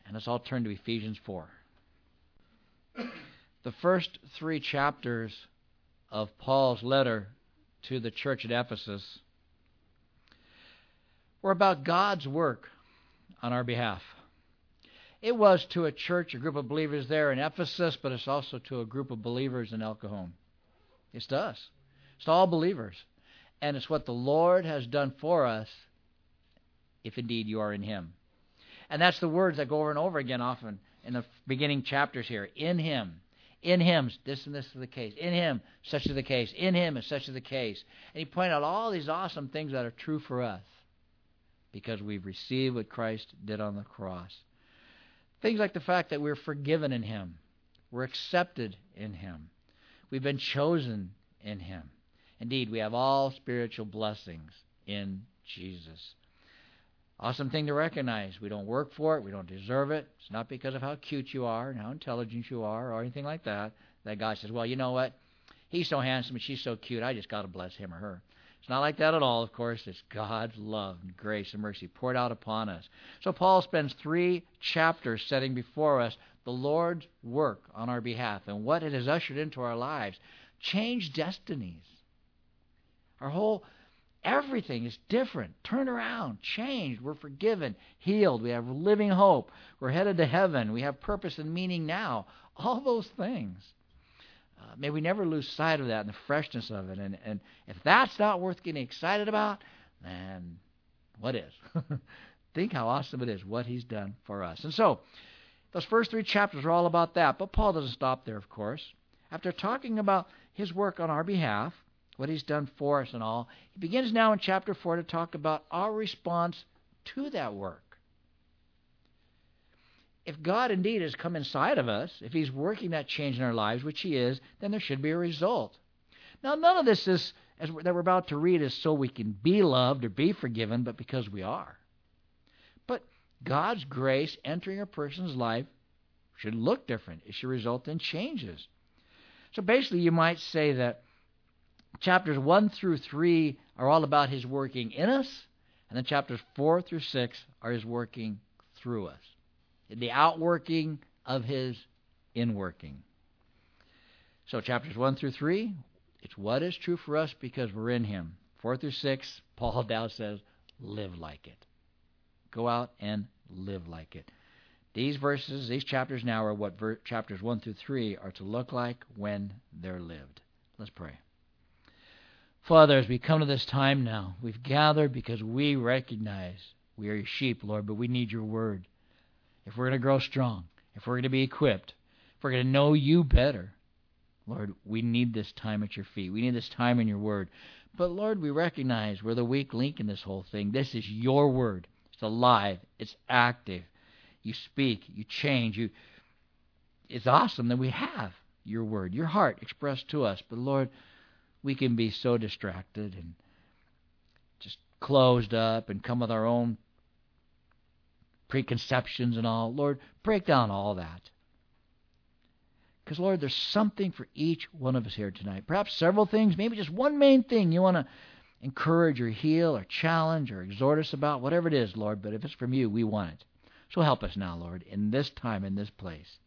And let's all turn to Ephesians 4. The first 3 chapters of Paul's letter to the church at Ephesus were about God's work on our behalf. It was to a church, a group of believers there in Ephesus, but it's also to a group of believers in El Cajon. It's to us. It's to all believers. And it's what the Lord has done for us, if indeed you are in Him. And that's the words that go over and over again often in the beginning chapters here. In Him. In Him, this and this is the case. In Him, such is the case. In Him, and such is the case. And he pointed out all these awesome things that are true for us because we've received what Christ did on the cross. Things like the fact that we're forgiven in Him. We're accepted in Him. We've been chosen in Him. Indeed, we have all spiritual blessings in Jesus. Awesome thing to recognize. We don't work for it. We don't deserve it. It's not because of how cute you are and how intelligent you are or anything like that, that God says, well, you know what? He's so handsome and she's so cute. I just got to bless him or her. It's not like that at all, of course. It's God's love and grace and mercy poured out upon us. So Paul spends 3 chapters setting before us the Lord's work on our behalf and what it has ushered into our lives. Changed destinies. Everything is different. Turn around. Changed. We're forgiven. Healed. We have living hope. We're headed to heaven. We have purpose and meaning now. All those things. May we never lose sight of that and the freshness of it. And if that's not worth getting excited about, then what is? Think how awesome it is, what He's done for us. And so, those first 3 chapters are all about that. But Paul doesn't stop there, of course. After talking about His work on our behalf, what He's done for us and all, he begins now in chapter 4 to talk about our response to that work. If God indeed has come inside of us, if He's working that change in our lives, which He is, then there should be a result. Now, none of this is, that we're about to read, is so we can be loved or be forgiven, but because we are. But God's grace entering a person's life should look different. It should result in changes. So basically, you might say that chapters 1 through 3 are all about His working in us, and then chapters 4 through 6 are His working through us. The outworking of His inworking. So chapters 1 through 3, it's what is true for us because we're in Him. 4 through 6, Paul now says, live like it. Go out and live like it. These verses, these chapters now are what chapters 1 through 3 are to look like when they're lived. Let's pray. Father, as we come to this time now, we've gathered because we recognize we are your sheep, Lord, but we need your word. If we're going to grow strong, if we're going to be equipped, if we're going to know you better, Lord, we need this time at your feet. We need this time in your word. But Lord, we recognize we're the weak link in this whole thing. This is your word. It's alive. It's active. You speak. You change. It's awesome that we have your word, your heart expressed to us. But Lord, we can be so distracted and just closed up and come with our own preconceptions and all. Lord, break down all that. Because, Lord, there's something for each one of us here tonight. Perhaps several things, maybe just one main thing you want to encourage or heal or challenge or exhort us about, whatever it is, Lord. But if it's from you, we want it. So help us now, Lord, in this time, in this place.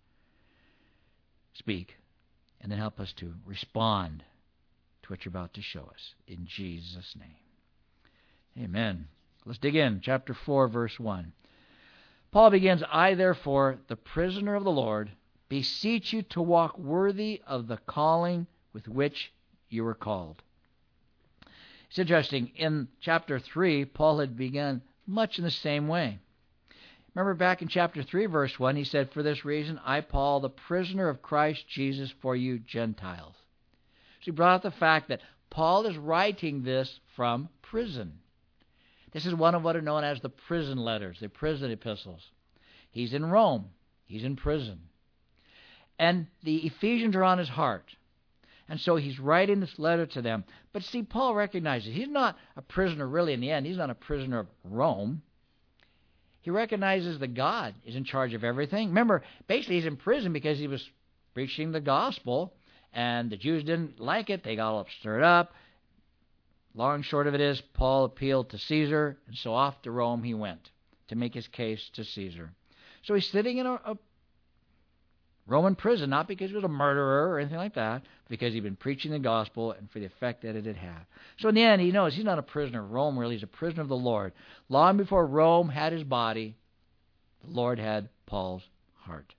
Speak, and then help us to respond to what you're about to show us. In Jesus' name. Amen. Let's dig in. Chapter 4, verse 1. Paul begins, I, therefore, the prisoner of the Lord, beseech you to walk worthy of the calling with which you were called. It's interesting. In chapter 3, Paul had begun much in the same way. Remember back in chapter 3, verse 1, he said, for this reason, I, Paul, the prisoner of Christ Jesus for you Gentiles. So he brought up the fact that Paul is writing this from prison. This is one of what are known as the prison letters, the prison epistles. He's in Rome. He's in prison. And the Ephesians are on his heart. And so he's writing this letter to them. But see, Paul recognizes he's not a prisoner really in the end. He's not a prisoner of Rome. He recognizes that God is in charge of everything. Remember, basically he's in prison because he was preaching the gospel, and the Jews didn't like it. They got all stirred up. Long and short of it is, Paul appealed to Caesar, and so off to Rome he went to make his case to Caesar. So he's sitting in a Roman prison, not because he was a murderer or anything like that, because he'd been preaching the gospel and for the effect that it had had. So in the end, he knows he's not a prisoner of Rome, really. He's a prisoner of the Lord. Long before Rome had his body, the Lord had Paul's heart.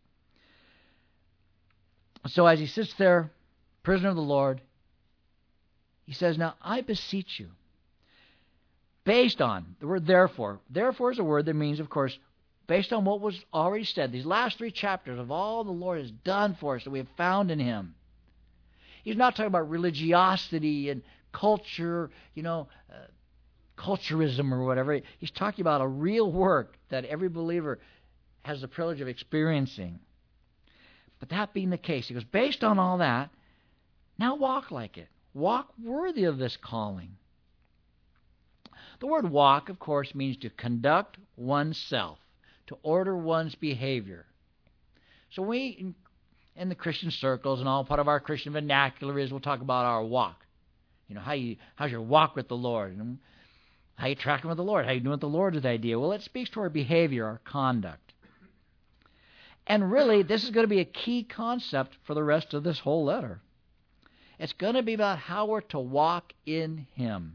So as he sits there, prisoner of the Lord, he says, now I beseech you, based on the word therefore. Therefore is a word that means, of course, based on what was already said, these last 3 chapters of all the Lord has done for us that we have found in him. He's not talking about religiosity and culture, culturism or whatever. He's talking about a real work that every believer has the privilege of experiencing. But that being the case, he goes, based on all that, now walk like it. Walk worthy of this calling. The word walk, of course, means to conduct oneself, to order one's behavior. So we, in the Christian circles and all part of our Christian vernacular is we'll talk about our walk. How's your walk with the Lord? And how you tracking with the Lord? How you doing with the Lord is the idea. Well, it speaks to our behavior, our conduct. And really, this is going to be a key concept for the rest of this whole letter. It's going to be about how we're to walk in him.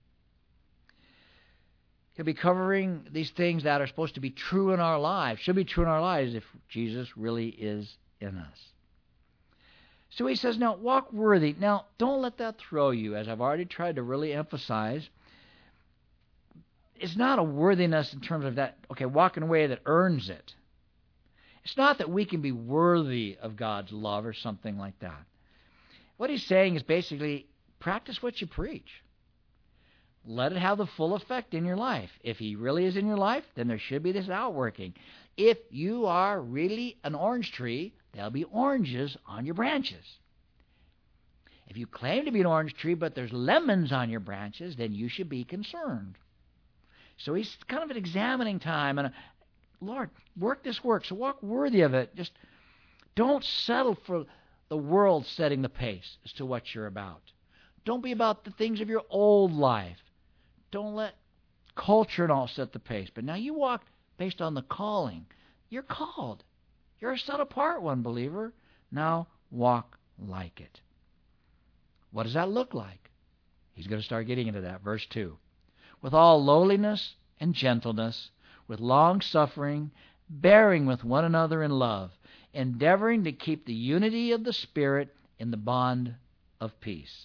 He'll be covering these things that are supposed to be true in our lives, should be true in our lives if Jesus really is in us. So he says, now, walk worthy. Now, don't let that throw you, as I've already tried to really emphasize. It's not a worthiness in terms of that, walk in a way that earns it. It's not that we can be worthy of God's love or something like that. What he's saying is basically, practice what you preach. Let it have the full effect in your life. If he really is in your life, then there should be this outworking. If you are really an orange tree, there'll be oranges on your branches. If you claim to be an orange tree, but there's lemons on your branches, then you should be concerned. So he's kind of an examining time. And Lord, work this work, so walk worthy of it. Just don't settle for the world setting the pace as to what you're about. Don't be about the things of your old life. Don't let culture and all set the pace. But now you walk based on the calling. You're called. You're a set-apart one, believer. Now walk like it. What does that look like? He's going to start getting into that. Verse 2. With all lowliness and gentleness, with long-suffering, bearing with one another in love, endeavoring to keep the unity of the Spirit in the bond of peace.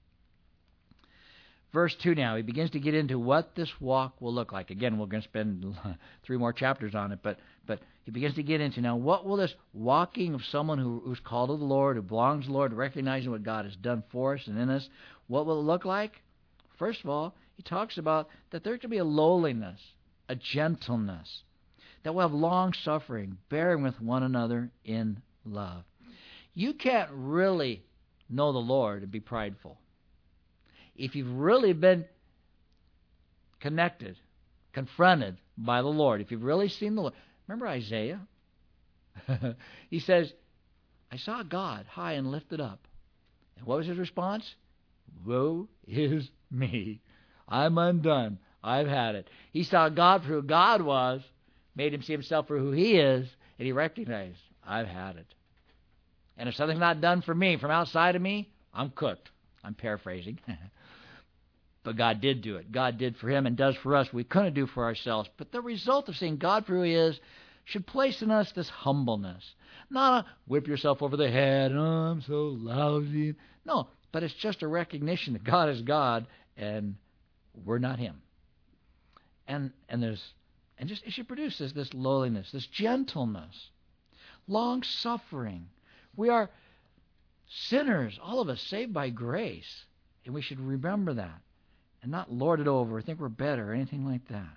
Verse 2 now, he begins to get into what this walk will look like. Again, we're going to spend 3 more chapters on it, but he begins to get into now, what will this walking of someone who's called to the Lord, who belongs to the Lord, recognizing what God has done for us and in us, what will it look like? First of all, he talks about that there can be a lowliness, a gentleness, that we'll have long-suffering, bearing with one another in love. You can't really know the Lord and be prideful. If you've really been connected, confronted by the Lord, if you've really seen the Lord. Remember Isaiah? He says, I saw God high and lifted up. And what was his response? Woe is me. I'm undone. I've had it. He saw God for who God was, made him see himself for who he is, and he recognized, I've had it. And if something's not done for me from outside of me, I'm cooked. I'm paraphrasing. But God did do it. God did for him and does for us. We couldn't do for ourselves. But the result of seeing God for who he is should place in us this humbleness. Not a whip yourself over the head, oh, I'm so lousy. No, but it's just a recognition that God is God and we're not him. And it should produce this lowliness, this gentleness, long-suffering. We are sinners, all of us, saved by grace. And we should remember that and not lord it over, think we're better, or anything like that.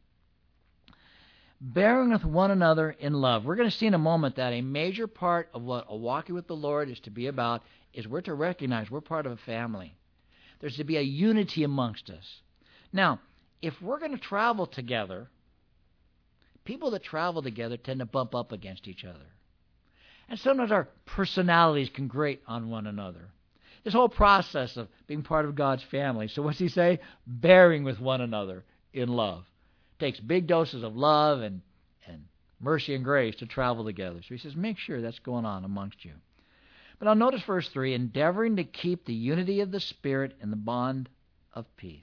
Bearing with one another in love. We're going to see in a moment that a major part of what a walking with the Lord is to be about is we're to recognize we're part of a family. There's to be a unity amongst us. Now, if we're going to travel together, people that travel together tend to bump up against each other. And sometimes our personalities can grate on one another. This whole process of being part of God's family. So what's he say? Bearing with one another in love. Takes big doses of love and mercy and grace to travel together. So he says, make sure that's going on amongst you. But now notice verse 3, endeavoring to keep the unity of the Spirit in the bond of peace.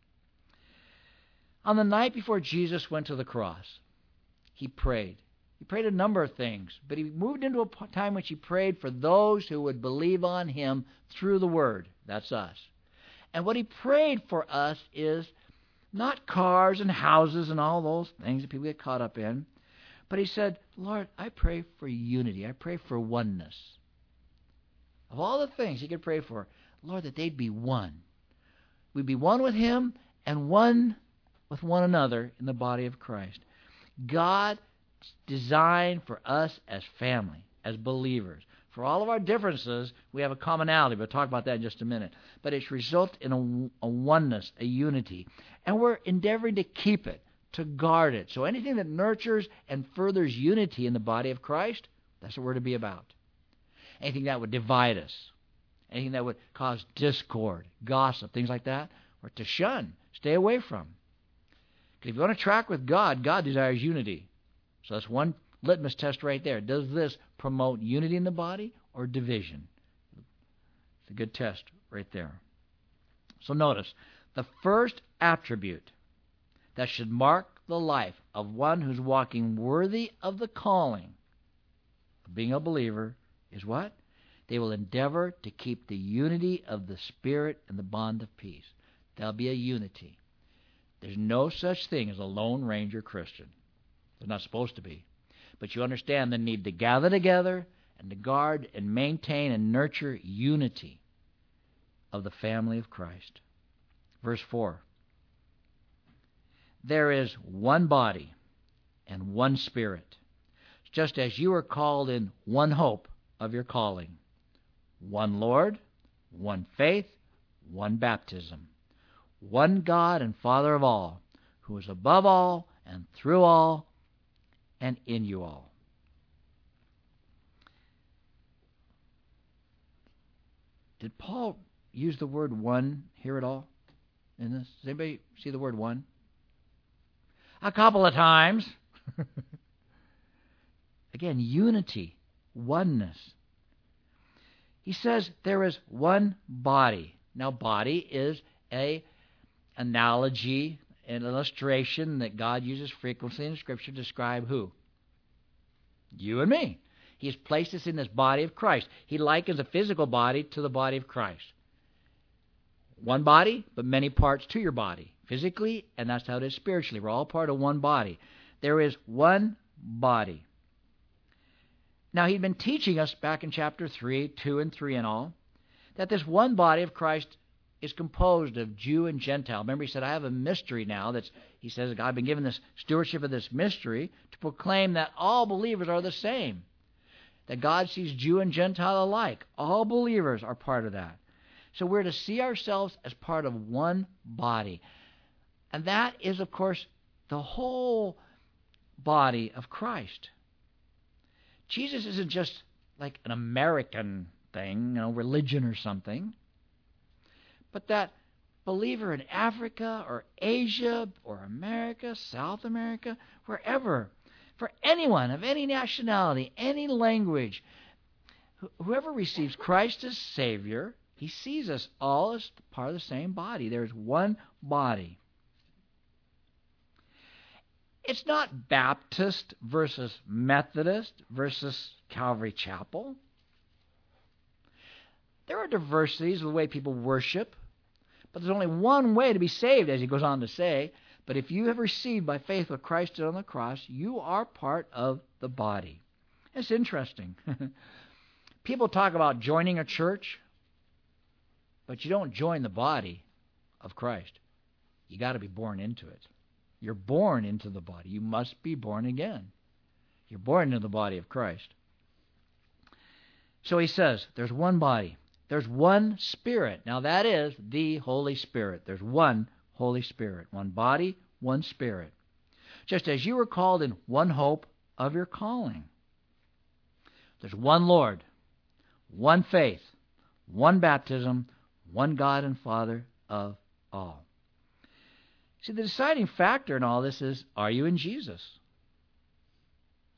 On the night before Jesus went to the cross, he prayed. He prayed a number of things, but he moved into a time which he prayed for those who would believe on him through the Word. That's us. And what he prayed for us is not cars and houses and all those things that people get caught up in, but he said, Lord, I pray for unity. I pray for oneness. Of all the things he could pray for, Lord, that they'd be one. We'd be one with him and one with one another in the body of Christ. God designed for us as family, as believers. For all of our differences, we have a commonality. We'll talk about that in just a minute. But it's resulted in a oneness, a unity. And we're endeavoring to keep it, to guard it. So anything that nurtures and furthers unity in the body of Christ, that's what we're to be about. Anything that would divide us, anything that would cause discord, gossip, things like that, we're to shun, stay away from. Because if you want to track with God, God desires unity. So that's one litmus test right there. Does this promote unity in the body or division? It's a good test right there. So notice, the first attribute that should mark the life of one who's walking worthy of the calling of being a believer is what? They will endeavor to keep the unity of the Spirit and the bond of peace. There'll be a unity. There's no such thing as a Lone Ranger Christian. There's not supposed to be. But you understand the need to gather together and to guard and maintain and nurture unity of the family of Christ. Verse 4. There is one body and one Spirit, just as you are called in one hope of your calling. One Lord, one faith, one baptism. One God and Father of all, who is above all and through all and in you all. Did Paul use the word one here at all in this? Does anybody see the word one? A couple of times. Again, unity, oneness. He says there is one body. Now, body is an analogy, an illustration that God uses frequently in Scripture to describe who? You and me. He has placed us in this body of Christ. He likens a physical body to the body of Christ. One body, but many parts to your body. Physically, and that's how it is spiritually. We're all part of one body. There is one body. Now, he'd been teaching us back in chapter 3, 2 and 3 and all, that this one body of Christ is composed of Jew and Gentile. Remember, he said, I have a mystery now. He says, I've been given this stewardship of this mystery to proclaim that all believers are the same. That God sees Jew and Gentile alike. All believers are part of that. So we're to see ourselves as part of one body. And that is, of course, the whole body of Christ. Jesus isn't just like an American thing, religion or something. But that believer in Africa or Asia or America, South America, wherever, for anyone of any nationality, any language, whoever receives Christ as Savior, he sees us all as part of the same body. There's one body. It's not Baptist versus Methodist versus Calvary Chapel. There are diversities of the way people worship, but there's only one way to be saved, as he goes on to say. But if you have received by faith what Christ did on the cross, you are part of the body. It's interesting. People talk about joining a church, but you don't join the body of Christ. You got to be born into it. You're born into the body. You must be born again. You're born into the body of Christ. So he says, there's one body. There's one Spirit. Now that is the Holy Spirit. There's one Holy Spirit. One body, one Spirit. Just as you were called in one hope of your calling. There's one Lord, one faith, one baptism, one God and Father of all. See, the deciding factor in all this is, are you in Jesus?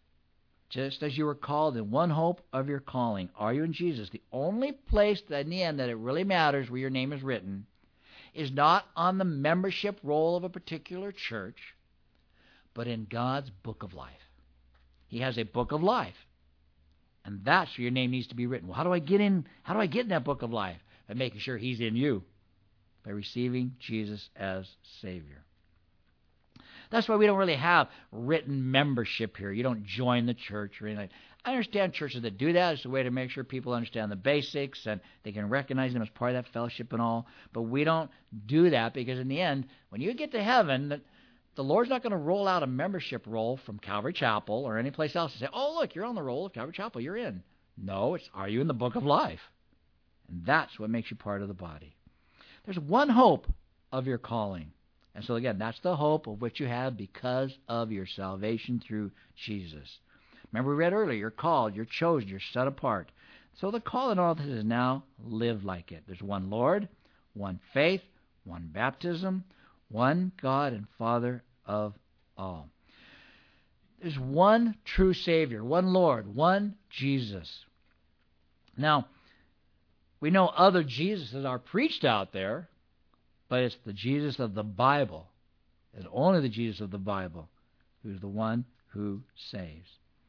just as you were called in one hope of your calling. Are you in Jesus? The only place that in the end that it really matters where your name is written is not on the membership roll of a particular church, but in God's book of life. He has a book of life. And that's where your name needs to be written. Well, how do I get in? How do I get in that book of life? By making sure He's in you. By receiving Jesus as Savior. That's why we don't really have written membership here. You don't join the church or anything. I understand churches that do that. It's a way to make sure people understand the basics and they can recognize them as part of that fellowship and all. But we don't do that because in the end, when you get to heaven, the Lord's not going to roll out a membership roll from Calvary Chapel or any place else and say, oh, look, you're on the roll of Calvary Chapel. You're in. No, it's are you in the book of life? And that's what makes you part of the body. There's one hope of your calling. And so again, that's the hope of what you have because of your salvation through Jesus. Remember we read earlier, you're called, you're chosen, you're set apart. So the call in all this is now live like it. There's one Lord, one faith, one baptism, one God and Father of all. There's one true Savior, one Lord, one Jesus. Now, we know other Jesuses are preached out there, but it's the Jesus of the Bible, and only the Jesus of the Bible, who's the one who saves.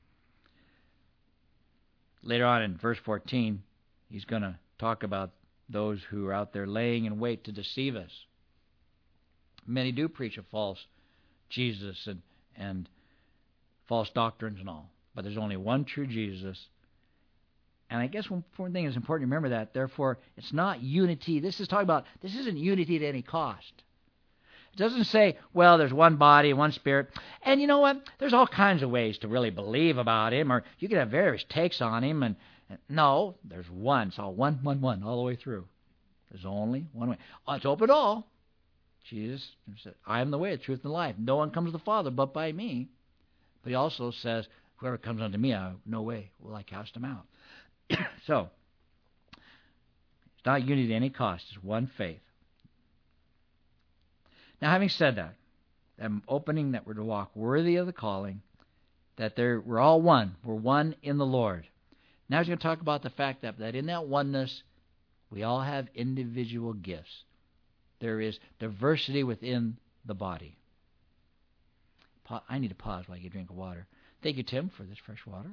Later on in verse 14, he's going to talk about those who are out there laying in wait to deceive us. Many do preach a false Jesus and false doctrines and all, but there's only one true Jesus. And I guess one thing is important to remember that. Therefore, it's not unity. This isn't unity at any cost. It doesn't say, well, there's one body, one spirit. And you know what? There's all kinds of ways to really believe about Him, or you can have various takes on Him. And no, there's one. It's all one, all the way through. There's only one way. It's open to all. Jesus said, I am the way, the truth, and the life. No one comes to the Father but by me. But He also says, whoever comes unto me, no way will I cast him out. So, it's not unity at any cost. It's one faith. Now, having said that, I'm opening that we're to walk worthy of the calling, that we're all one. We're one in the Lord. Now he's going to talk about the fact that in that oneness, we all have individual gifts. There is diversity within the body. I need to pause while I get a drink of water. Thank you, Tim, for this fresh water.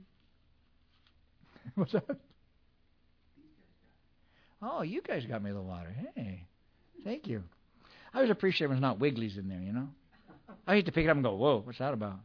What's that? Oh, you guys got me the water. Hey, thank you. I always appreciate when there's not Wigglies in there, you know. I used to pick it up and go, whoa, what's that about?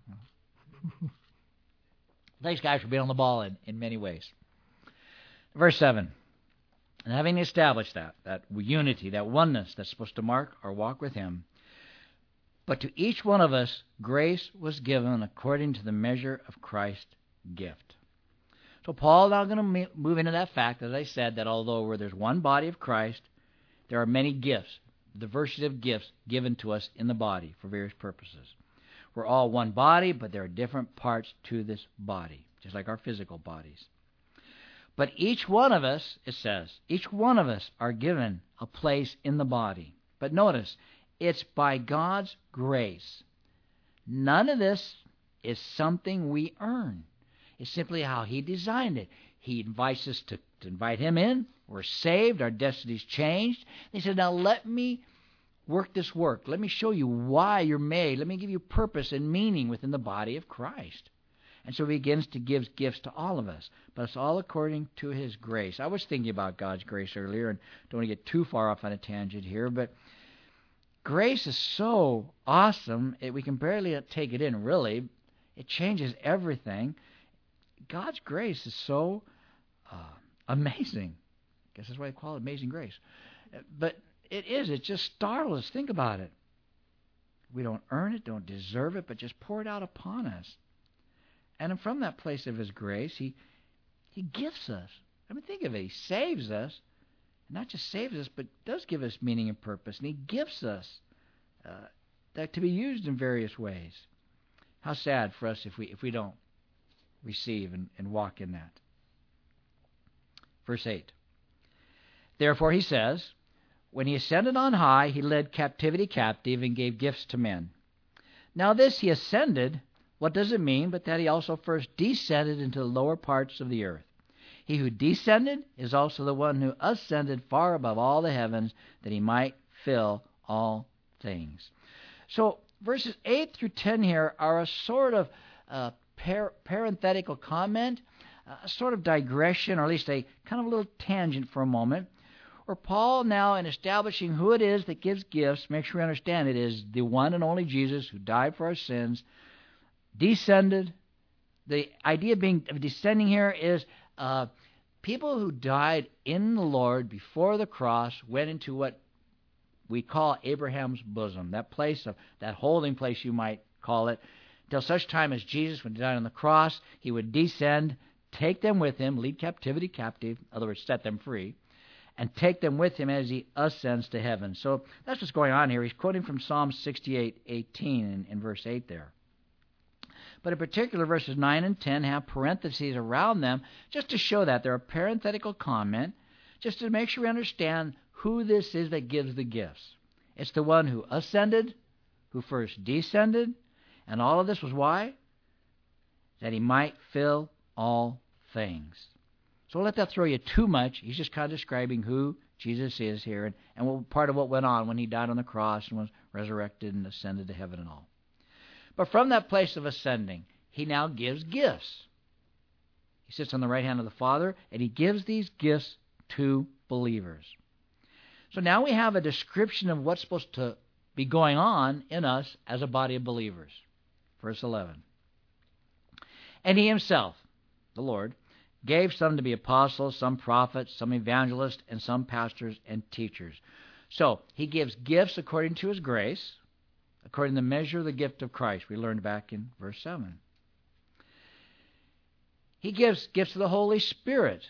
Thanks, guys, for being on the ball in many ways. Verse 7. And having established that unity, that oneness that's supposed to mark our walk with Him, but to each one of us grace was given according to the measure of Christ's gift. So Paul now going to move into that fact, as I said, that although where there's one body of Christ, there are many gifts, diversity of gifts given to us in the body for various purposes. We're all one body, but there are different parts to this body, just like our physical bodies. But each one of us, it says, each one of us are given a place in the body. But notice, it's by God's grace. None of this is something we earn. It's simply how He designed it. He invites us to invite Him in. We're saved. Our destiny's changed. He said, now let me work this work. Let me show you why you're made. Let me give you purpose and meaning within the body of Christ. And so He begins to give gifts to all of us. But it's all according to His grace. I was thinking about God's grace earlier, and don't want to get too far off on a tangent here, but grace is so awesome, we can barely take it in, really. It changes everything. God's grace is so amazing. I guess that's why they call it amazing grace. But it is. It just startles us. Think about it. We don't earn it, don't deserve it, but just pour it out upon us. And from that place of His grace, He gifts us. I mean, think of it. He saves us. Not just saves us, but does give us meaning and purpose. And He gifts us that to be used in various ways. How sad for us if we don't receive and walk in that. Verse 8. Therefore, He says, when He ascended on high, He led captivity captive and gave gifts to men. Now this He ascended What does it mean but that he also first descended into the lower parts of the earth? He who descended is also the one who ascended far above all the heavens, that he might fill all things. So verses 8 through 10 here are a sort of parenthetical comment, a sort of digression, or at least a kind of a little tangent for a moment, where Paul now, in establishing who it is that gives gifts, makes sure we understand it is the one and only Jesus who died for our sins, descended. The idea of descending here is people who died in the Lord before the cross went into what we call Abraham's bosom, that place of that holding place, you might call it, till such time as Jesus, when he died on the cross, he would descend, take them with him, lead captivity captive, in other words, set them free, and take them with him as he ascends to heaven. So that's what's going on here. He's quoting from Psalm 68:18 in verse 8 there. But in particular, verses 9 and 10 have parentheses around them just to show that. They're a parenthetical comment, just to make sure we understand who this is that gives the gifts. It's the one who ascended, who first descended, and all of this was why? That he might fill all things. So don't let that throw you too much. He's just kind of describing who Jesus is here and part of what went on when he died on the cross and was resurrected and ascended to heaven and all. But from that place of ascending, he now gives gifts. He sits on the right hand of the Father, and he gives these gifts to believers. So now we have a description of what's supposed to be going on in us as a body of believers. Verse 11. And he himself, the Lord, gave some to be apostles, some prophets, some evangelists, and some pastors and teachers. So he gives gifts according to his grace, according to the measure of the gift of Christ. We learned back in verse 7. He gives gifts of the Holy Spirit.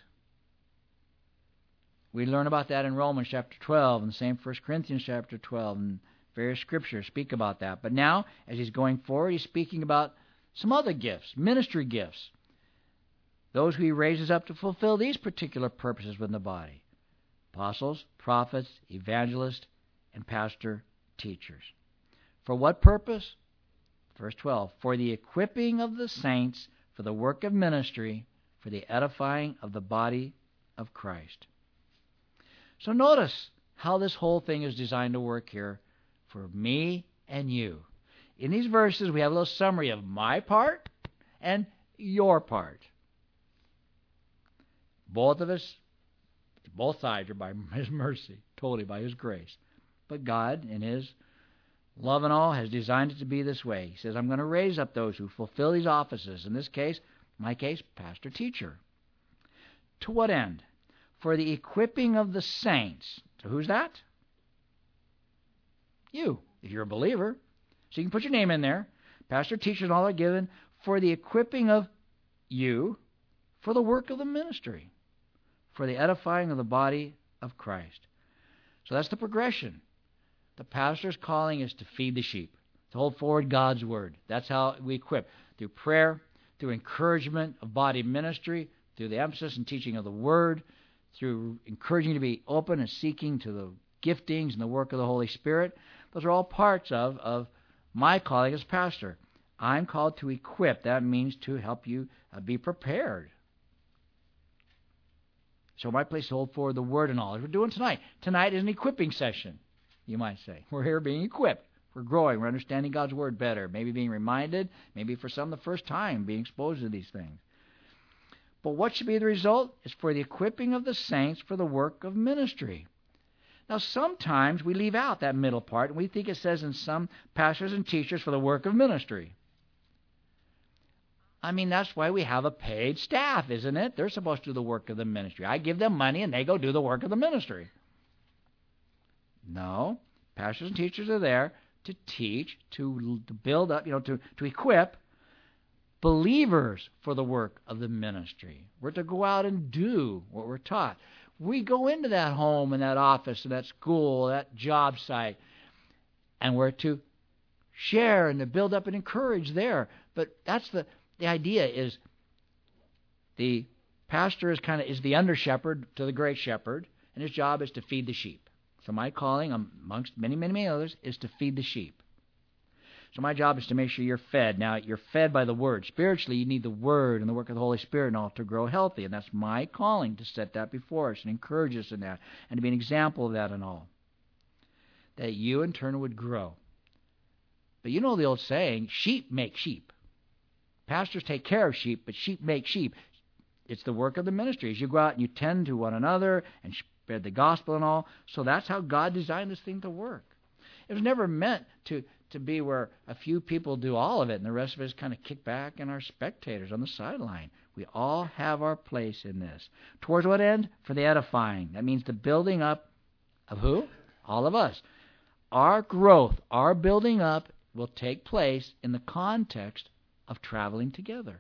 We learn about that in Romans chapter 12, and the same 1 Corinthians chapter 12, and various scriptures speak about that. But now, as he's going forward, he's speaking about some other gifts, ministry gifts, those who he raises up to fulfill these particular purposes within the body: apostles, prophets, evangelists, and pastor teachers. For what purpose? Verse 12, for the equipping of the saints for the work of ministry, for the edifying of the body of Christ. So notice how this whole thing is designed to work here for me and you. In these verses, we have a little summary of my part and your part. Both of us, both sides are by his mercy, totally by his grace. But God, in his love and all, has designed it to be this way. He says, I'm going to raise up those who fulfill these offices. In this case, my case, pastor teacher. To what end? For the equipping of the saints. So who's that? You, if you're a believer. So you can put your name in there. Pastor, teacher, and all are given for the equipping of you for the work of the ministry, for the edifying of the body of Christ. So that's the progression. The pastor's calling is to feed the sheep, to hold forward God's word. That's how we equip, through prayer, through encouragement of body ministry, through the emphasis and teaching of the word, through encouraging to be open and seeking to the giftings and the work of the Holy Spirit. Those are all parts of my calling as pastor. I'm called to equip. That means to help you be prepared. So my place is to hold forward the word and all, as we're doing tonight. Tonight is an equipping session, you might say. We're here being equipped. We're growing. We're understanding God's word better. Maybe being reminded, maybe for some the first time being exposed to these things. But what should be the result? Is for the equipping of the saints for the work of ministry. Now, sometimes we leave out that middle part, and we think it says in some pastors and teachers for the work of ministry. I mean, that's why we have a paid staff, isn't it? They're supposed to do the work of the ministry. I give them money, and they go do the work of the ministry. No, pastors and teachers are there to teach, to build up, to equip believers for the work of the ministry. We're to go out and do what we're taught. We go into that home and that office and that school, that job site, and we're to share and to build up and encourage there. But that's the idea is the pastor is the under shepherd to the great shepherd, and his job is to feed the sheep. So my calling, amongst many, many, many others, is to feed the sheep. So my job is to make sure you're fed. Now, you're fed by the Word. Spiritually, you need the Word and the work of the Holy Spirit and all to grow healthy. And that's my calling, to set that before us and encourage us in that and to be an example of that and all. That you, in turn, would grow. But you know the old saying, sheep make sheep. Pastors take care of sheep, but sheep make sheep. It's the work of the ministry. As you go out and you tend to one another and spread the gospel and all. So that's how God designed this thing to work. It was never meant to be where a few people do all of it and the rest of us kind of kick back and are spectators on the sideline. We all have our place in this. Towards what end? For the edifying. That means the building up of who? All of us. Our growth, our building up will take place in the context of traveling together.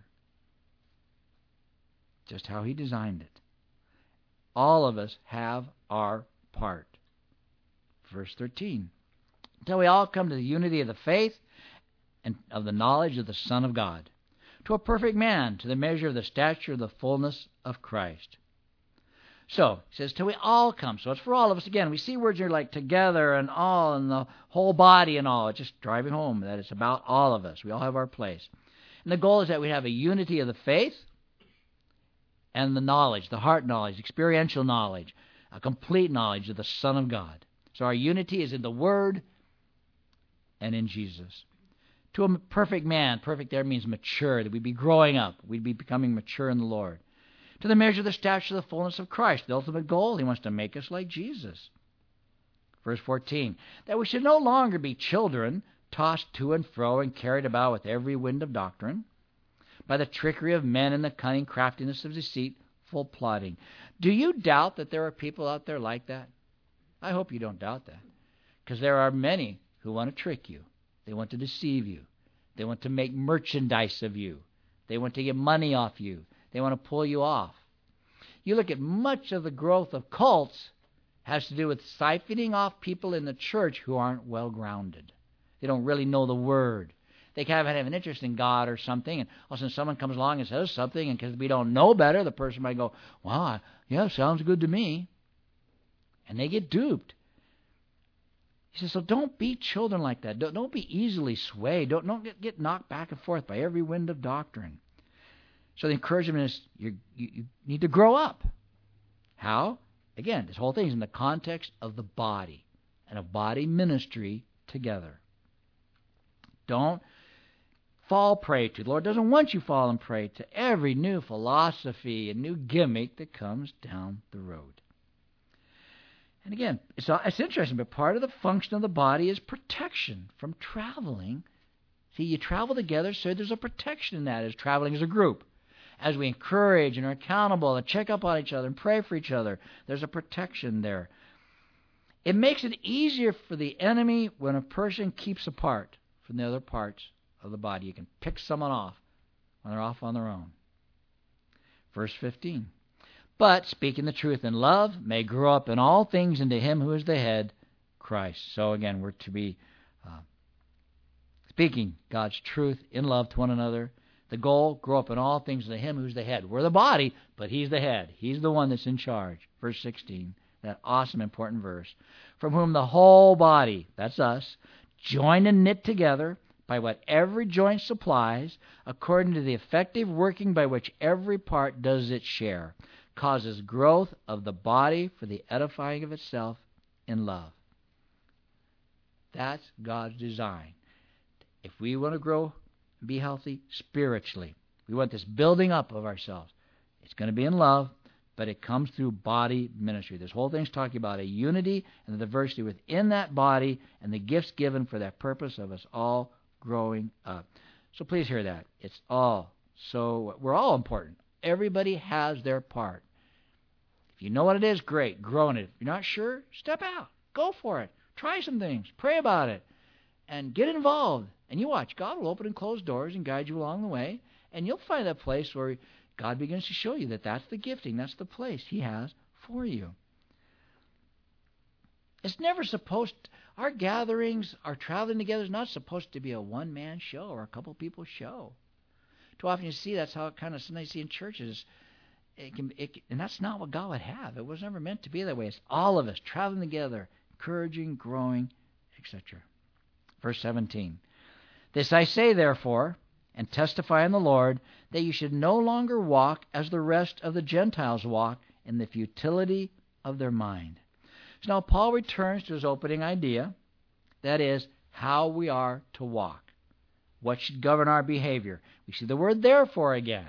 Just how He designed it. All of us have our part. Verse 13. Until we all come to the unity of the faith and of the knowledge of the Son of God, to a perfect man, to the measure of the stature of the fullness of Christ. So, he says, till we all come. So it's for all of us. Again, we see words here like together and all and the whole body and all. It's just driving home that it's about all of us. We all have our place. And the goal is that we have a unity of the faith and the knowledge, the heart knowledge, experiential knowledge, a complete knowledge of the Son of God. So our unity is in the Word and in Jesus. To a perfect man, perfect there means mature, that we'd be growing up, we'd be becoming mature in the Lord. To the measure of the stature of the fullness of Christ, the ultimate goal, He wants to make us like Jesus. Verse 14, that we should no longer be children, tossed to and fro and carried about with every wind of doctrine, by the trickery of men and the cunning craftiness of deceitful plotting. Do you doubt that there are people out there like that? I hope you don't doubt that, because there are many who want to trick you. They want to deceive you. They want to make merchandise of you. They want to get money off you. They want to pull you off. You look at much of the growth of cults has to do with siphoning off people in the church who aren't well grounded. They don't really know the Word. They kind of have an interest in God or something, and all of a sudden someone comes along and says something, and because we don't know better, the person might go, well, yeah, sounds good to me. And they get duped. He says, so don't be children like that. Don't be easily swayed. Don't get knocked back and forth by every wind of doctrine. So the encouragement is you need to grow up. How? Again, this whole thing is in the context of the body and a body ministry together. Don't fall prey to. The Lord doesn't want you falling prey to every new philosophy and new gimmick that comes down the road. And again, it's interesting, but part of the function of the body is protection from traveling. See, you travel together, so there's a protection in that as traveling as a group. As we encourage and are accountable and check up on each other and pray for each other, there's a protection there. It makes it easier for the enemy when a person keeps apart from the other parts of the body. You can pick someone off when they're off on their own. Verse 15. But, speaking the truth in love, may grow up in all things into Him who is the head, Christ. So again, we're to be speaking God's truth in love to one another. The goal, grow up in all things into Him who's the head. We're the body, but He's the head. He's the one that's in charge. Verse 16, that awesome, important verse. From whom the whole body, that's us, joined and knit together by what every joint supplies, according to the effective working by which every part does its share, causes growth of the body for the edifying of itself in love. That's God's design. If we want to grow and be healthy spiritually, we want this building up of ourselves. It's going to be in love, but it comes through body ministry. This whole thing's talking about a unity and the diversity within that body and the gifts given for that purpose of us all growing up. So please hear that. It's all so, we're all important. Everybody has their part. If you know what it is, great. Grow in it. If you're not sure, step out. Go for it. Try some things. Pray about it. And get involved. And you watch. God will open and close doors and guide you along the way. And you'll find that place where God begins to show you that that's the gifting. That's the place He has for you. It's never supposed to, our gatherings, our traveling together is not supposed to be a one-man show or a couple people show. Too often you see that's how it kind of sometimes you see in churches. And that's not what God would have. It was never meant to be that way. It's all of us traveling together, encouraging, growing, etc. Verse 17. This I say, therefore, and testify in the Lord, that you should no longer walk as the rest of the Gentiles walk, in the futility of their mind. So now Paul returns to his opening idea, that is, how we are to walk. What should govern our behavior? We see the word therefore again.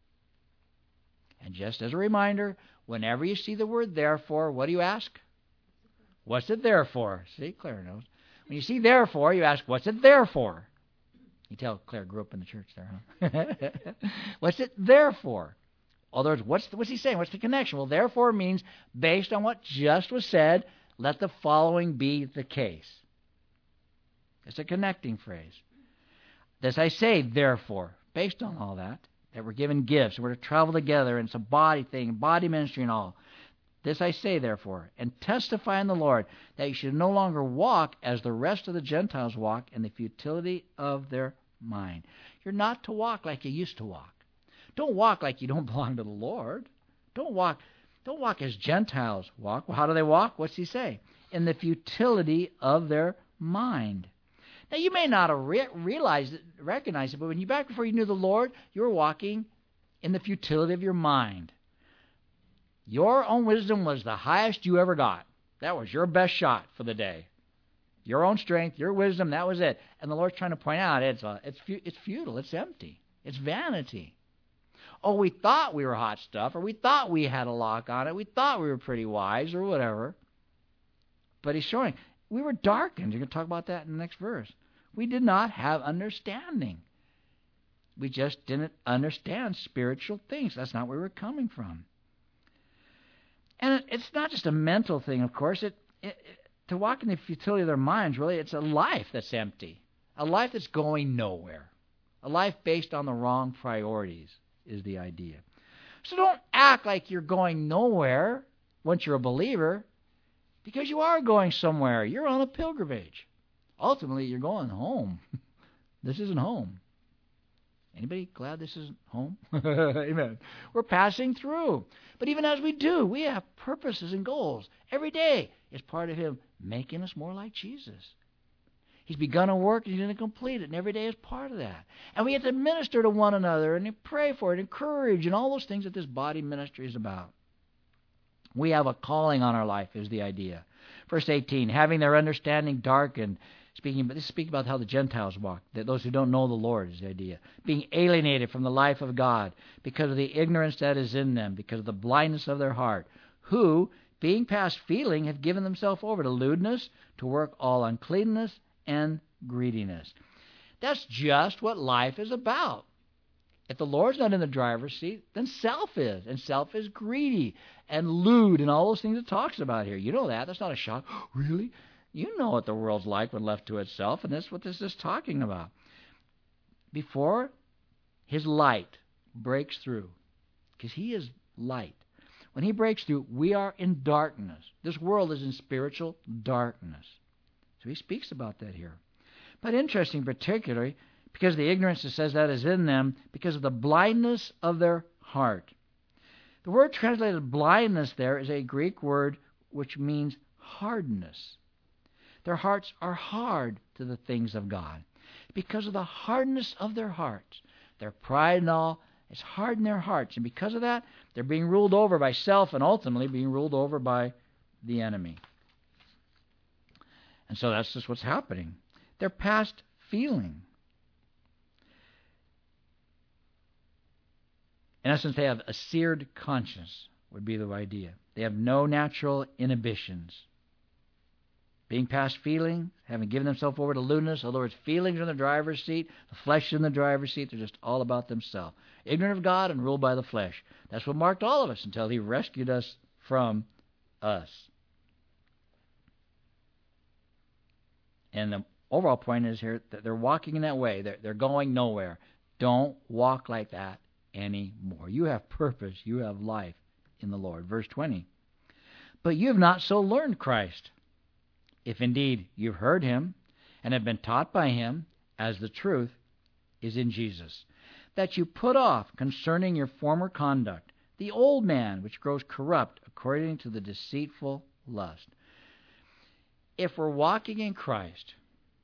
And just as a reminder, whenever you see the word therefore, what do you ask? What's it there for? See, Claire knows. When you see therefore, you ask, what's it there for? You tell Claire grew up in the church there, huh? What's it there for? In other words, what's he saying? What's the connection? Well, therefore means, based on what just was said, let the following be the case. It's a connecting phrase. This I say, therefore, based on all that we're given gifts, we're to travel together, and it's a body thing, body ministry and all. This I say, therefore, and testify in the Lord, that you should no longer walk as the rest of the Gentiles walk, in the futility of their mind. You're not to walk like you used to walk. Don't walk like you don't belong to the Lord. Don't walk as Gentiles walk. Well, how do they walk? What's he say? In the futility of their mind. Now, you may not have recognized it, but back before you knew the Lord, you were walking in the futility of your mind. Your own wisdom was the highest you ever got. That was your best shot for the day. Your own strength, your wisdom, that was it. And the Lord's trying to point out it's futile, it's empty, it's vanity. Oh, we thought we were hot stuff, or we thought we had a lock on it, we thought we were pretty wise, or whatever. But he's showing we were darkened. You're going to talk about that in the next verse. We did not have understanding. We just didn't understand spiritual things. That's not where we're coming from. And it's not just a mental thing, of course. To walk in the futility of their minds, really, it's a life that's empty. A life that's going nowhere. A life based on the wrong priorities is the idea. So don't act like you're going nowhere once you're a believer, because you are going somewhere. You're on a pilgrimage. Ultimately, you're going home. This isn't home. Anybody glad this isn't home? Amen. We're passing through. But even as we do, we have purposes and goals. Every day is part of Him making us more like Jesus. He's begun a work and He's going to complete it, and every day is part of that. And we get to minister to one another and pray for it, encourage, and all those things that this body ministry is about. We have a calling on our life is the idea. Verse 18, having their understanding darkened, speaking about how the Gentiles walk, that those who don't know the Lord is the idea. Being alienated from the life of God because of the ignorance that is in them, because of the blindness of their heart, who, being past feeling, have given themselves over to lewdness, to work all uncleanness and greediness. That's just what life is about. If the Lord's not in the driver's seat, then self is. And self is greedy and lewd and all those things it talks about here. You know that. That's not a shock. Really? You know what the world's like when left to itself, and that's what this is talking about. Before His light breaks through, because He is light. When He breaks through, we are in darkness. This world is in spiritual darkness. So He speaks about that here. But interesting particularly, because the ignorance, it says that is in them, because of the blindness of their heart. The word translated blindness there is a Greek word which means hardness. Their hearts are hard to the things of God. Because of the hardness of their hearts, their pride and all, it's hard in their hearts. And because of that, they're being ruled over by self and ultimately being ruled over by the enemy. And so that's just what's happening. They're past feeling. In essence, they have a seared conscience, would be the idea. They have no natural inhibitions. Being past feeling, having given themselves over to lewdness, in other words, feelings are in the driver's seat, the flesh is in the driver's seat, they're just all about themselves. Ignorant of God and ruled by the flesh. That's what marked all of us until He rescued us from us. And the overall point is here that they're walking in that way. They're going nowhere. Don't walk like that anymore. You have purpose. You have life in the Lord. Verse 20. But you have not so learned Christ, if indeed you've heard Him and have been taught by Him, as the truth is in Jesus, that you put off concerning your former conduct the old man which grows corrupt according to the deceitful lust. If we're walking in Christ,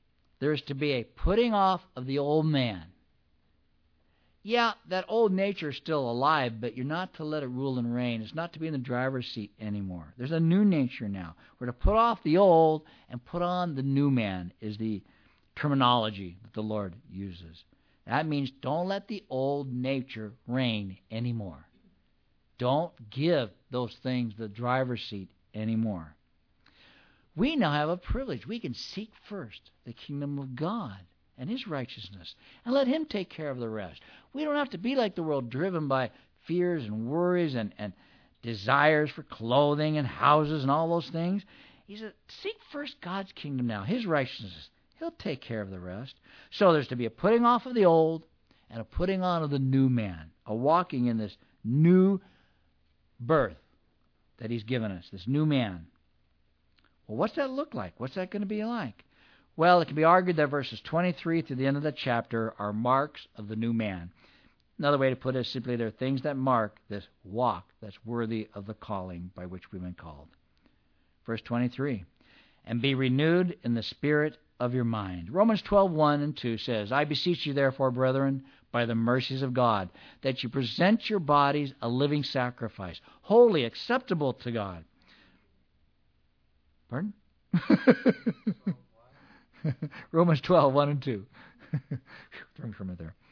there is to be a putting off of the old man. Yeah, that old nature is still alive, but you're not to let it rule and reign. It's not to be in the driver's seat anymore. There's a new nature now. We're to put off the old and put on the new man, is the terminology that the Lord uses. That means don't let the old nature reign anymore. Don't give those things the driver's seat anymore. We now have a privilege. We can seek first the kingdom of God and His righteousness, and let Him take care of the rest. We don't have to be like the world, driven by fears and worries and desires for clothing and houses and all those things. He said, seek first God's kingdom now, His righteousness. He'll take care of the rest. So there's to be a putting off of the old and a putting on of the new man, a walking in this new birth that He's given us, this new man. Well, what's that look like? What's that going to be like? Well, it can be argued that verses 23 to the end of the chapter are marks of the new man. Another way to put it is simply there are things that mark this walk that's worthy of the calling by which we've been called. Verse 23, and be renewed in the spirit of your mind. Romans 12:1 and 2 says, I beseech you therefore, brethren, by the mercies of God, that you present your bodies a living sacrifice, holy, acceptable to God. Pardon? Romans 12:1 and 2. From it there.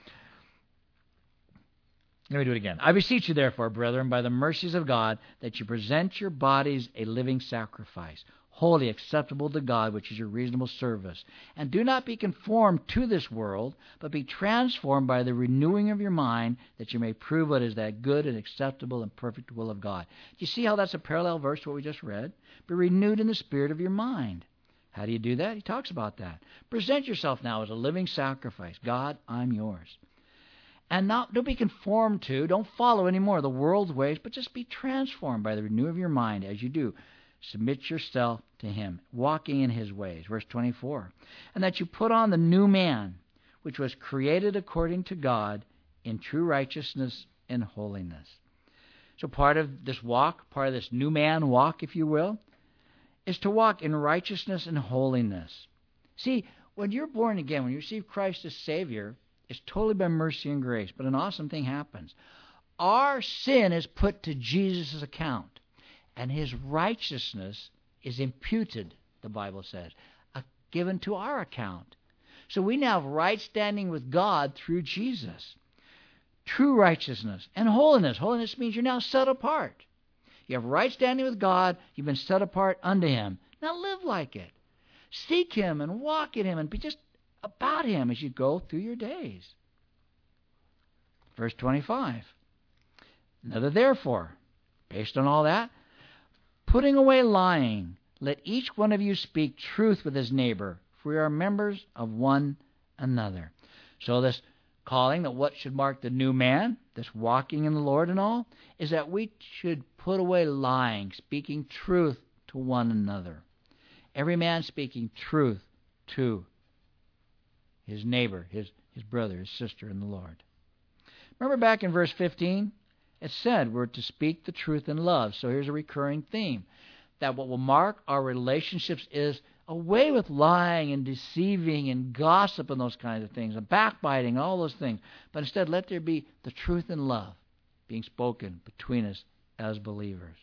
Let me do it again. I beseech you, therefore, brethren, by the mercies of God, that you present your bodies a living sacrifice, holy, acceptable to God, which is your reasonable service. And do not be conformed to this world, but be transformed by the renewing of your mind, that you may prove what is that good and acceptable and perfect will of God. Do you see how that's a parallel verse to what we just read? Be renewed in the spirit of your mind. How do you do that? He talks about that. Present yourself now as a living sacrifice. God, I'm yours. And don't be conformed to, don't follow anymore the world's ways, but just be transformed by the renewing of your mind as you do. Submit yourself to Him, walking in His ways. Verse 24. And that you put on the new man, which was created according to God in true righteousness and holiness. So part of this walk, part of this new man walk, if you will, is to walk in righteousness and holiness. See, when you're born again, when you receive Christ as Savior, it's totally by mercy and grace. But an awesome thing happens. Our sin is put to Jesus' account, and His righteousness is imputed, the Bible says, given to our account. So we now have right standing with God through Jesus. True righteousness and holiness. Holiness means you're now set apart. You have right standing with God. You've been set apart unto Him. Now live like it. Seek Him and walk in Him and be just about Him as you go through your days. Verse 25. Another therefore, based on all that, putting away lying, let each one of you speak truth with his neighbor, for we are members of one another. So this calling, that what should mark the new man, this walking in the Lord and all, is that we should put away lying, speaking truth to one another. Every man speaking truth to his neighbor, his brother, his sister in the Lord. Remember back in verse 15? It said we're to speak the truth in love. So here's a recurring theme. That what will mark our relationships is away with lying and deceiving and gossip and those kinds of things, and backbiting, all those things. But instead, let there be the truth and love being spoken between us as believers.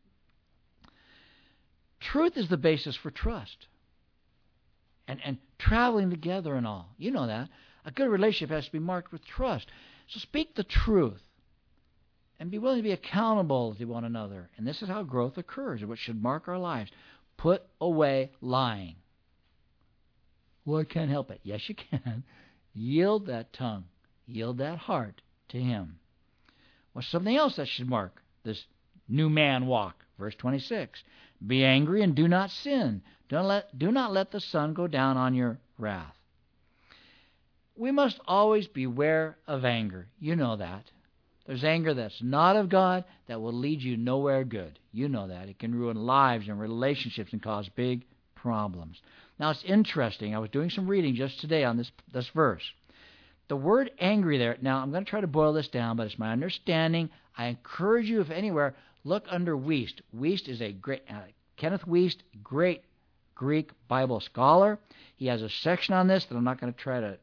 Truth is the basis for trust. And traveling together and all. You know that. A good relationship has to be marked with trust. So speak the truth. And be willing to be accountable to one another. And this is how growth occurs, and what should mark our lives. Put away lying. Well, I can't help it. Yes, you can. Yield that tongue. Yield that heart to Him. Well, something else that should mark this new man walk. Verse 26. Be angry and do not sin. Do not let the sun go down on your wrath. We must always beware of anger. You know that. There's anger that's not of God that will lead you nowhere good. You know that. It can ruin lives and relationships and cause big problems. Now, it's interesting. I was doing some reading just today on this verse. The word angry there, now I'm going to try to boil this down, but it's my understanding. I encourage you, if anywhere, look under Wuest. Wuest is a great, Kenneth Wuest, great Greek Bible scholar. He has a section on this that I'm not going to try to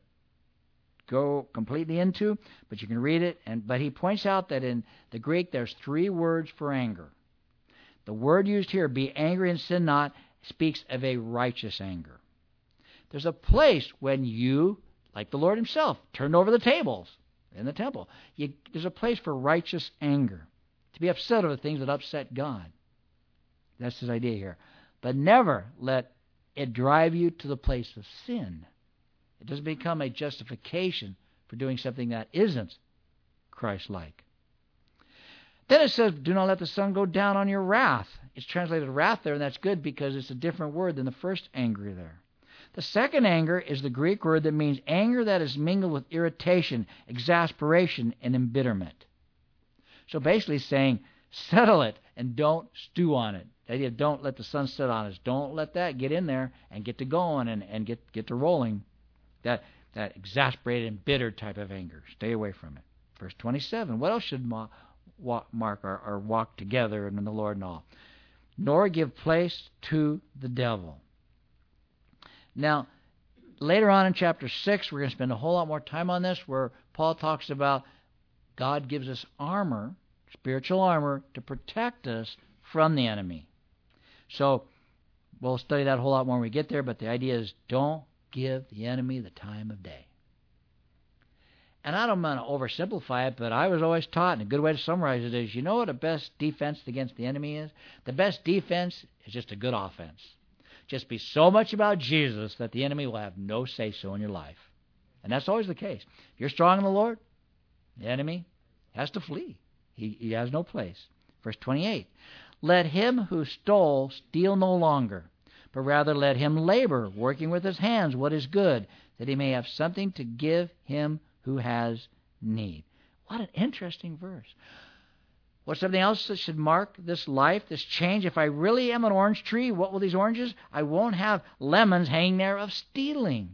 go completely into, but you can read it. But he points out that in the Greek there's 3 words for anger. The word used here, be angry and sin not, speaks of a righteous anger. There's a place when you, like the Lord himself, turned over the tables in the temple. There's a place for righteous anger, to be upset over things that upset God. That's his idea here. But never let it drive you to the place of sin. It doesn't become a justification for doing something that isn't Christ-like. Then it says, do not let the sun go down on your wrath. It's translated wrath there, and that's good because it's a different word than the first anger there. The second anger is the Greek word that means anger that is mingled with irritation, exasperation, and embitterment. So basically saying, settle it and don't stew on it. The idea of don't let the sun set on us. Don't let that get in there and get to going and get to rolling. That exasperated and bitter type of anger. Stay away from it. Verse 27, what else should mark or walk together in the Lord and all? Nor give place to the devil. Now, later on in chapter 6, we're going to spend a whole lot more time on this, where Paul talks about God gives us armor, spiritual armor, to protect us from the enemy. So we'll study that a whole lot more when we get there, but the idea is don't give the enemy the time of day. And I don't want to oversimplify it, but I was always taught, and a good way to summarize it is, you know what the best defense against the enemy is? The best defense is just a good offense. Just be so much about Jesus that the enemy will have no say-so in your life. And that's always the case. If you're strong in the Lord, the enemy has to flee. He has no place. Verse 28, let him who stole steal no longer, but rather let him labor, working with his hands what is good, that he may have something to give him who has need. What an interesting verse. What's something else that should mark this life, this change? If I really am an orange tree, what will these oranges? I won't have lemons hanging there of stealing.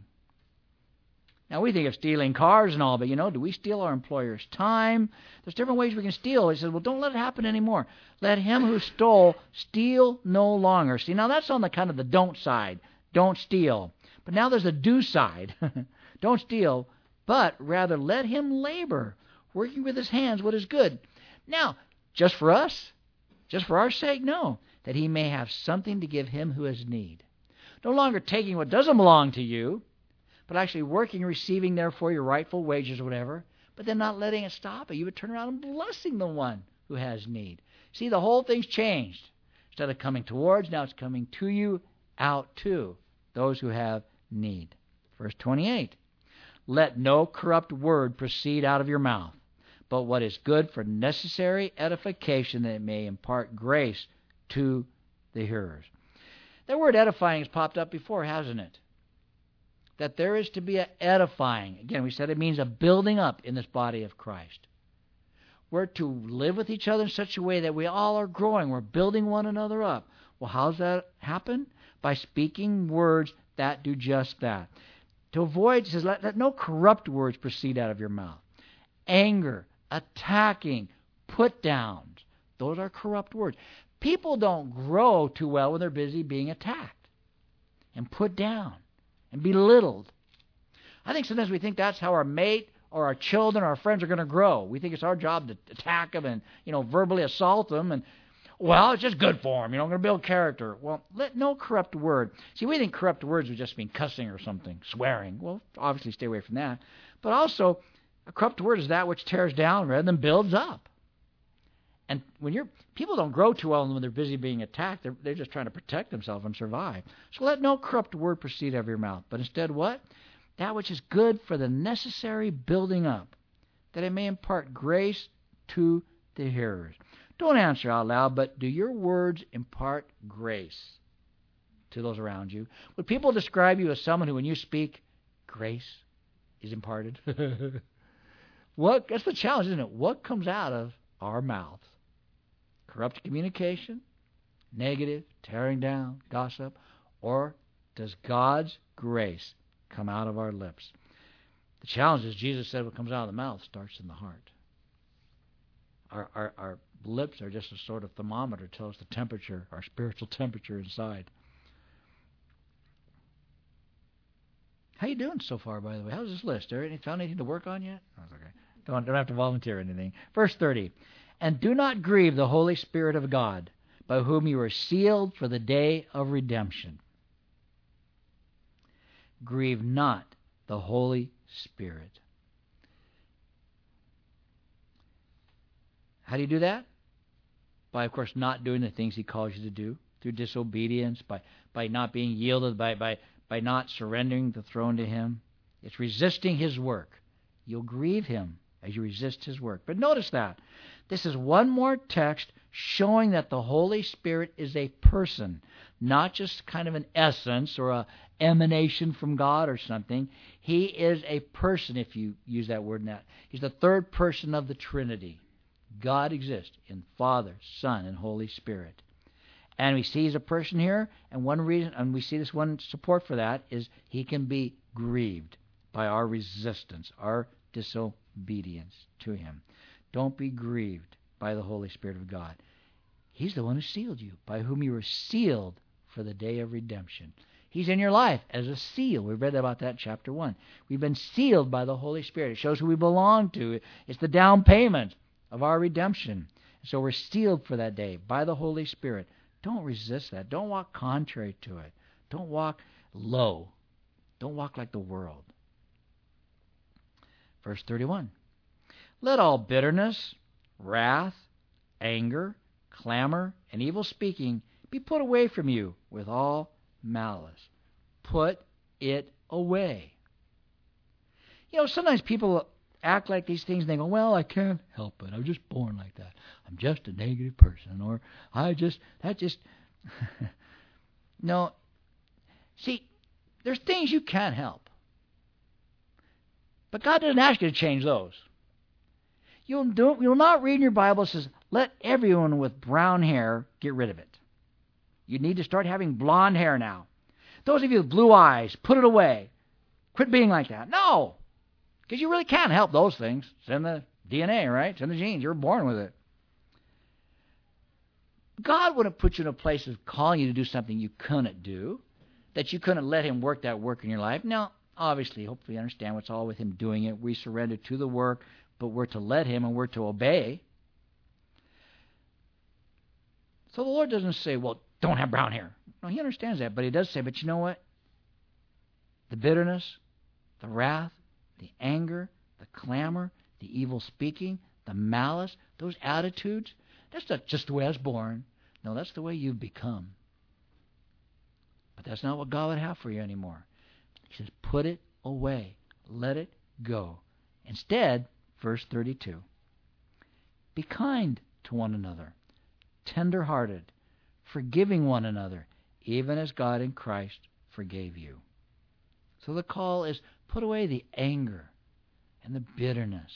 Now, we think of stealing cars and all, but do we steal our employer's time? There's different ways we can steal. He says, well, don't let it happen anymore. Let him who stole steal no longer. See, now that's on the kind of the don't side. Don't steal. But now there's a do side. Don't steal, but rather let him labor, working with his hands what is good. Now, just for us? Just for our sake? No. That he may have something to give him who has need. No longer taking what doesn't belong to you, but actually working, receiving, therefore, your rightful wages or whatever, but then not letting it stop it. You would turn around and blessing the one who has need. See, the whole thing's changed. Instead of coming towards, now it's coming to you, out to those who have need. Verse 28, let no corrupt word proceed out of your mouth, but what is good for necessary edification, that it may impart grace to the hearers. That word edifying has popped up before, hasn't it? That there is to be an edifying. Again, we said it means a building up in this body of Christ. We're to live with each other in such a way that we all are growing. We're building one another up. Well, how does that happen? By speaking words that do just that. To avoid, it says, let no corrupt words proceed out of your mouth. Anger, attacking, put downs. Those are corrupt words. People don't grow too well when they're busy being attacked and put down and belittled. I think sometimes we think that's how our mate or our children or our friends are going to grow. We think it's our job to attack them and, verbally assault them. And, well, it's just good for them. I'm going to build character. Well, let no corrupt word. See, we think corrupt words would just mean cussing or something, swearing. Well, obviously stay away from that. But also, a corrupt word is that which tears down rather than builds up. And people don't grow too well when they're busy being attacked. They're just trying to protect themselves and survive. So let no corrupt word proceed out of your mouth. But instead what? That which is good for the necessary building up, that it may impart grace to the hearers. Don't answer out loud, but do your words impart grace to those around you? Would people describe you as someone who, when you speak, grace is imparted? That's the challenge, isn't it? What comes out of our mouths? Corrupt communication, negative, tearing down, gossip, or does God's grace come out of our lips? The challenge is, Jesus said, what comes out of the mouth starts in the heart. Our lips are just a sort of thermometer, tell us the temperature, our spiritual temperature inside. How you doing so far, by the way? How's this list? Any found anything to work on yet? That's okay. Don't have to volunteer anything. Verse 30. And do not grieve the Holy Spirit of God, by whom you are sealed for the day of redemption. Grieve not the Holy Spirit. How do you do that? By, of course, not doing the things He calls you to do, through disobedience, by not being yielded, by not surrendering the throne to Him. It's resisting His work. You'll grieve Him as you resist His work. But notice that. This is one more text showing that the Holy Spirit is a person, not just kind of an essence or a emanation from God or something. He is a person, if you use that word in that. He's the third person of the Trinity. God exists in Father, Son, and Holy Spirit. And we see He's a person here, and one reason, and we see this one support for that, is He can be grieved by our resistance, our disobedience to Him. Don't be grieved by the Holy Spirit of God. He's the one who sealed you, by whom you were sealed for the day of redemption. He's in your life as a seal. We read about that in chapter 1. We've been sealed by the Holy Spirit. It shows who we belong to. It's the down payment of our redemption. So we're sealed for that day by the Holy Spirit. Don't resist that. Don't walk contrary to it. Don't walk low. Don't walk like the world. Verse 31. Let all bitterness, wrath, anger, clamor, and evil speaking be put away from you with all malice. Put it away. You know, sometimes people act like these things and they go, well, I can't help it. I'm just born like that. I'm just a negative person. Or No. See, there's things you can't help. But God doesn't ask you to change those. You'll not read in your Bible that says, let everyone with brown hair get rid of it. You need to start having blonde hair now. Those of you with blue eyes, put it away. Quit being like that. No. Because you really can't help those things. It's in the DNA, right? It's in the genes. You were born with it. God wouldn't put you in a place of calling you to do something you couldn't do, that you couldn't let Him work that work in your life. Now, obviously, hopefully you understand what's all with Him doing it. We surrender to the work, but we're to let Him and we're to obey. So the Lord doesn't say, well, don't have brown hair. No, He understands that, but He does say, but you know what? The bitterness, the wrath, the anger, the clamor, the evil speaking, the malice, those attitudes, that's not just the way I was born. No, that's the way you've become. But that's not what God would have for you anymore. He says, put it away. Let it go. Instead, verse 32, be kind to one another, tender-hearted, forgiving one another, even as God in Christ forgave you. So the call is put away the anger and the bitterness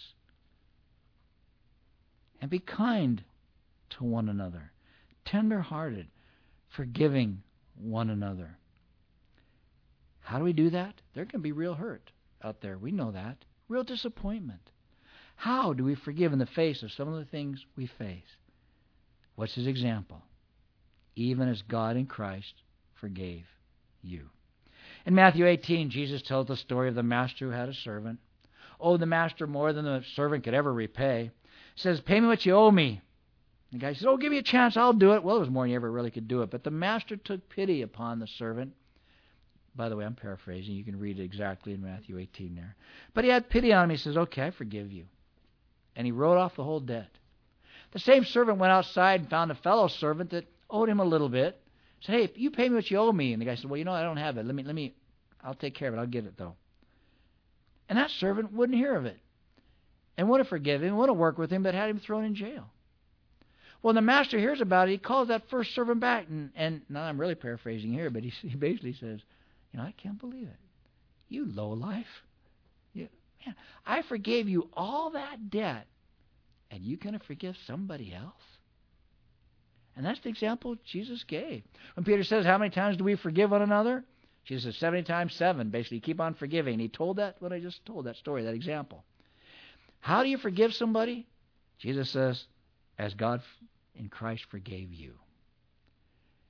and be kind to one another, tender-hearted, forgiving one another. How do we do that? There can be real hurt out there. We know that. Real disappointment. How do we forgive in the face of some of the things we face? What's His example? Even as God in Christ forgave you. In Matthew 18, Jesus tells the story of the master who had a servant. Owed the master more than the servant could ever repay. He says, pay me what you owe me. The guy says, oh, give me a chance, I'll do it. Well, it was more than he ever really could do it. But the master took pity upon the servant. By the way, I'm paraphrasing. You can read it exactly in Matthew 18 there. But he had pity on him. He says, okay, I forgive you. And he wrote off the whole debt. The same servant went outside and found a fellow servant that owed him a little bit. Said, hey, you pay me what you owe me. And the guy said, well, you know, I don't have it. I'll take care of it. I'll get it, though. And that servant wouldn't hear of it. And wouldn't forgive him, wouldn't work with him, but had him thrown in jail. Well, the master hears about it. He calls that first servant back. And now I'm really paraphrasing here, but he basically says, you know, I can't believe it. You lowlife. Man, I forgave you all that debt, and you going to forgive somebody else? And that's the example Jesus gave. When Peter says, how many times do we forgive one another? Jesus says 70 times 7. Basically, keep on forgiving. He told that, what I just told, that story, that example. How do you forgive somebody? Jesus says, as God in Christ forgave you.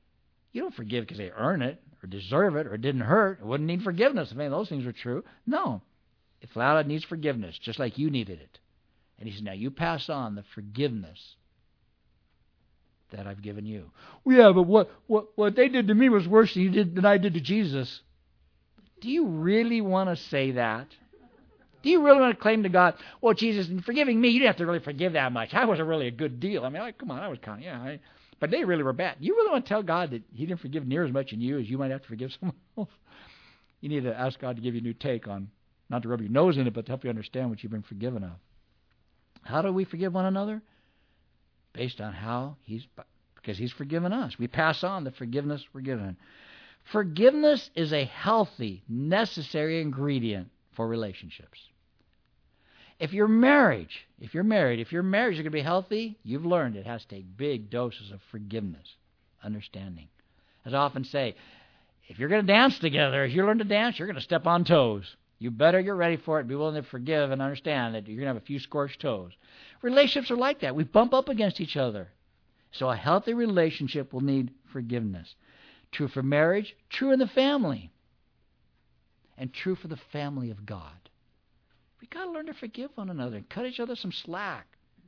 You don't forgive because they earn it or deserve it or it didn't hurt or wouldn't need forgiveness if any of those things were true. No. It flat out needs forgiveness, just like you needed it. And he said, now you pass on the forgiveness that I've given you. Well, yeah, but what they did to me was worse than I did to Jesus. Do you really want to say that? Do you really want to claim to God, well, Jesus, in forgiving me, you didn't have to really forgive that much. I wasn't really a good deal. I mean, come on, I was kind of, but they really were bad. You really want to tell God that he didn't forgive near as much in you as you might have to forgive someone else? You need to ask God to give you a new take on, not to rub your nose in it, but to help you understand what you've been forgiven of. How do we forgive one another? Based on because he's forgiven us. We pass on the forgiveness we're given. Forgiveness is a healthy, necessary ingredient for relationships. If your marriage is going to be healthy, you've learned it has to take big doses of forgiveness, understanding. As I often say, if you're going to dance together, as you learn to dance, you're going to step on toes. You better get ready for it and be willing to forgive and understand that you're going to have a few scorched toes. Relationships are like that. We bump up against each other. So a healthy relationship will need forgiveness. True for marriage, true in the family, and true for the family of God. We've got to learn to forgive one another and cut each other some slack.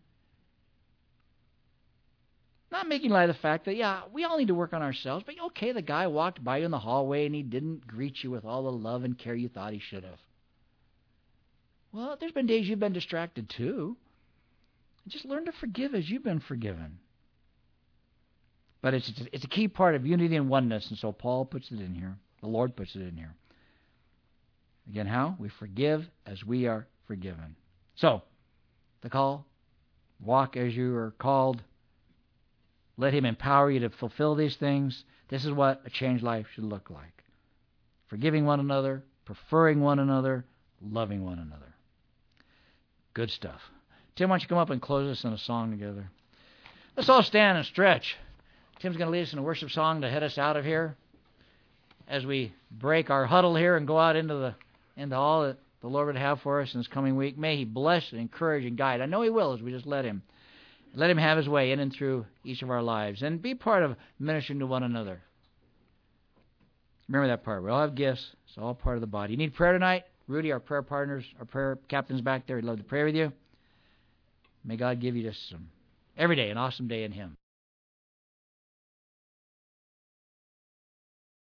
Not making light of the fact that, we all need to work on ourselves, but okay, the guy walked by you in the hallway and he didn't greet you with all the love and care you thought he should have. Well, there's been days you've been distracted too. Just learn to forgive as you've been forgiven. But it's a key part of unity and oneness, and so Paul puts it in here. The Lord puts it in here. Again, how? We forgive as we are forgiven. So, the call, walk as you are called. Let him empower you to fulfill these things. This is what a changed life should look like. Forgiving one another, preferring one another, loving one another. Good stuff. Tim, why don't you come up and close us in a song together? Let's all stand and stretch. Tim's going to lead us in a worship song to head us out of here as we break our huddle here and go out into all that the Lord would have for us in this coming week. May he bless and encourage and guide. I know he will as we just let him. Let him have his way in and through each of our lives and be part of ministering to one another. Remember that part. We all have gifts. It's all part of the body. You need prayer tonight? Rudy, our prayer partners, our prayer captain's back there. He'd love to pray with you. May God give you just every day an awesome day in him.